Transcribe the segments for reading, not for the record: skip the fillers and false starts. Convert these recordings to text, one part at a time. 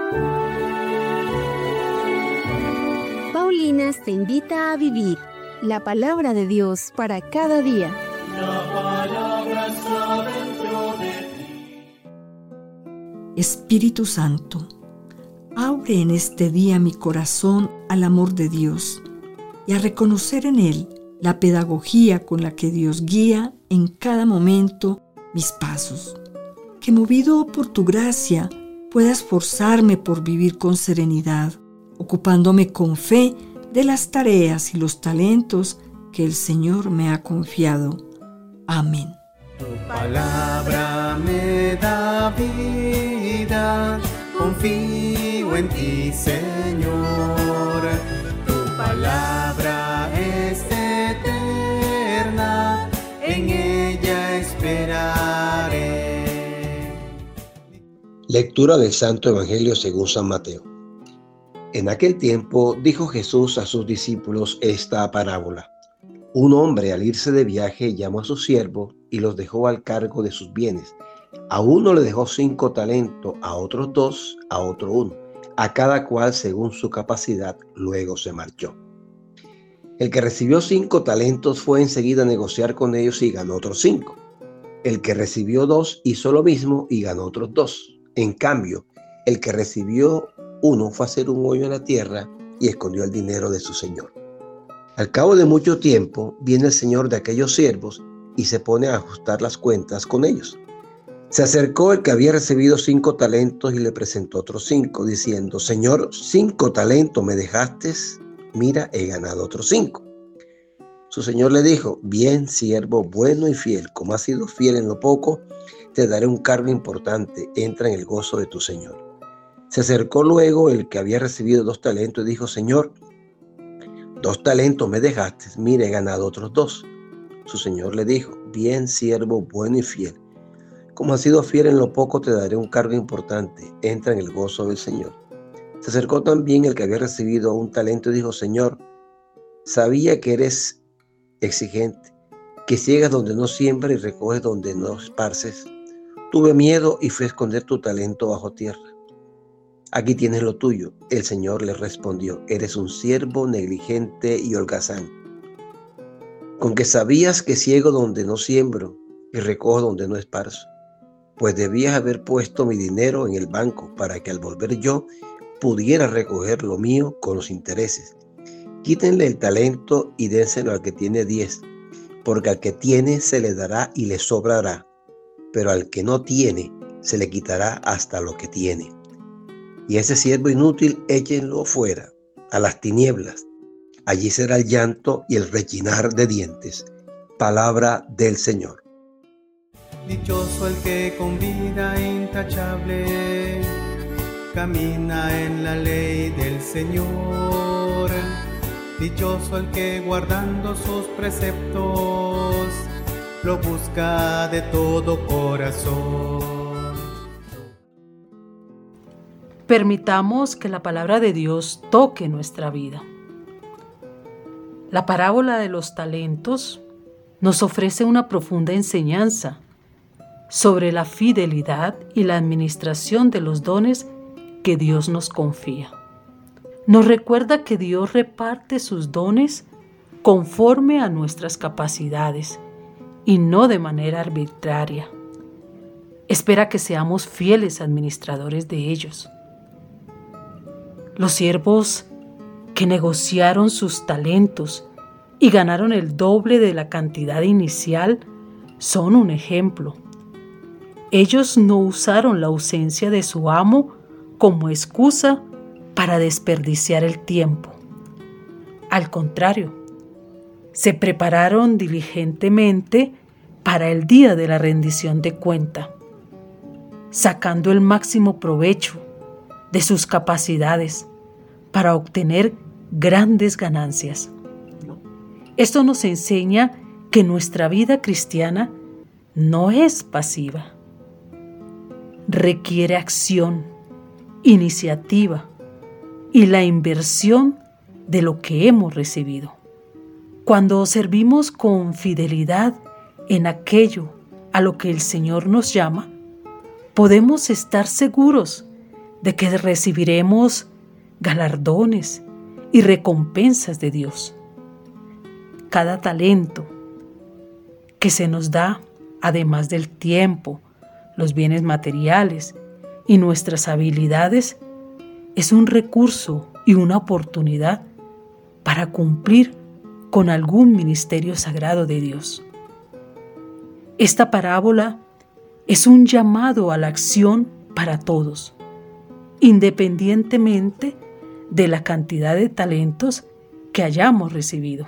Paulinas te invita a vivir la palabra de Dios para cada día. La palabra está dentro de ti. Espíritu Santo, abre en este día mi corazón al amor de Dios y a reconocer en él la pedagogía con la que Dios guía en cada momento mis pasos. Que movido por tu gracia pueda esforzarme por vivir con serenidad, ocupándome con fe de las tareas y los talentos que el Señor me ha confiado. Amén. Tu palabra me da vida, confío en ti, Señor. Tu palabra es eterna, en ella esperaré. Lectura del Santo Evangelio según San Mateo. En aquel tiempo dijo Jesús a sus discípulos esta parábola. Un hombre al irse de viaje llamó a sus siervos y los dejó al cargo de sus bienes. A uno le dejó 5 talentos, a otros 2, a otro 1, a cada cual según su capacidad. Luego se marchó. El que recibió 5 talentos fue enseguida a negociar con ellos y ganó otros 5. El que recibió 2 hizo lo mismo y ganó otros 2. En cambio, el que recibió 1 fue a hacer un hoyo en la tierra y escondió el dinero de su señor. Al cabo de mucho tiempo, viene el señor de aquellos siervos y se pone a ajustar las cuentas con ellos. Se acercó el que había recibido 5 talentos y le presentó otros 5, diciendo: Señor, 5 talentos me dejaste, mira, he ganado otros 5. Su señor le dijo: bien, siervo bueno y fiel, como has sido fiel en lo poco, te daré un cargo importante, entra en el gozo de tu señor. Se acercó luego el que había recibido 2 talentos y dijo: Señor, 2 talentos me dejaste, mira, he ganado otros 2. Su señor le dijo: bien, siervo bueno y fiel, como has sido fiel en lo poco, te daré un cargo importante, entra en el gozo del Señor. Se acercó también el que había recibido 1 talento y dijo: Señor, sabía que eres exigente, que ciegas donde no siembras y recoges donde no esparces. Tuve miedo y fui a esconder tu talento bajo tierra. Aquí tienes lo tuyo. El Señor le respondió: eres un siervo negligente y holgazán. Con que sabías que ciego donde no siembro y recojo donde no esparzo, pues debías haber puesto mi dinero en el banco para que al volver yo pudiera recoger lo mío con los intereses. Quítenle el talento y dénselo al que tiene 10, porque al que tiene se le dará y le sobrará, pero al que no tiene se le quitará hasta lo que tiene. Y ese siervo inútil échenlo fuera, a las tinieblas. Allí será el llanto y el rechinar de dientes. Palabra del Señor. Dichoso el que con vida intachable camina en la ley del Señor. Dichoso el que guardando sus preceptos lo busca de todo corazón. Permitamos que la palabra de Dios toque nuestra vida. La parábola de los talentos nos ofrece una profunda enseñanza sobre la fidelidad y la administración de los dones que Dios nos confía. Nos recuerda que Dios reparte sus dones conforme a nuestras capacidades y no de manera arbitraria. Espera que seamos fieles administradores de ellos. Los siervos que negociaron sus talentos y ganaron el doble de la cantidad inicial son un ejemplo. Ellos no usaron la ausencia de su amo como excusa para desperdiciar el tiempo. Al contrario, se prepararon diligentemente para el día de la rendición de cuenta, sacando el máximo provecho de sus capacidades para obtener grandes ganancias. Esto nos enseña que nuestra vida cristiana no es pasiva. Requiere acción, iniciativa y la inversión de lo que hemos recibido. Cuando servimos con fidelidad en aquello a lo que el Señor nos llama, podemos estar seguros de que recibiremos galardones y recompensas de Dios. Cada talento que se nos da, además del tiempo, los bienes materiales y nuestras habilidades, es un recurso y una oportunidad para cumplir con algún ministerio sagrado de Dios. Esta parábola es un llamado a la acción para todos, independientemente de la cantidad de talentos que hayamos recibido.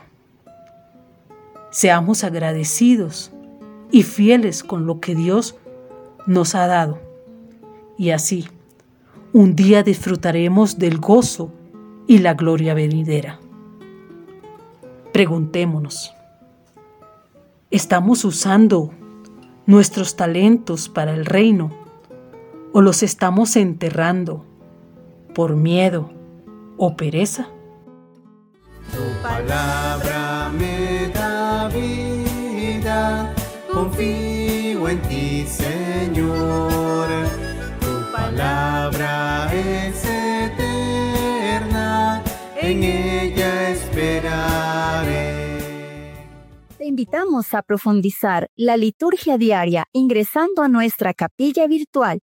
Seamos agradecidos y fieles con lo que Dios nos ha dado, y así un día disfrutaremos del gozo y la gloria venidera. Preguntémonos, ¿estamos usando nuestros talentos para el reino o los estamos enterrando por miedo o pereza? Tu palabra me da vida, confío en ti, Señor. Tu palabra es eterna, en ella esperaré. Te invitamos a profundizar la liturgia diaria ingresando a nuestra capilla virtual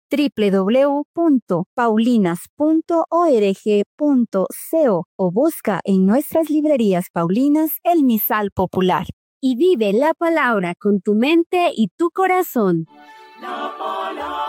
www.paulinas.org.co o busca en nuestras librerías paulinas el misal popular. Y vive la palabra con tu mente y tu corazón. La palabra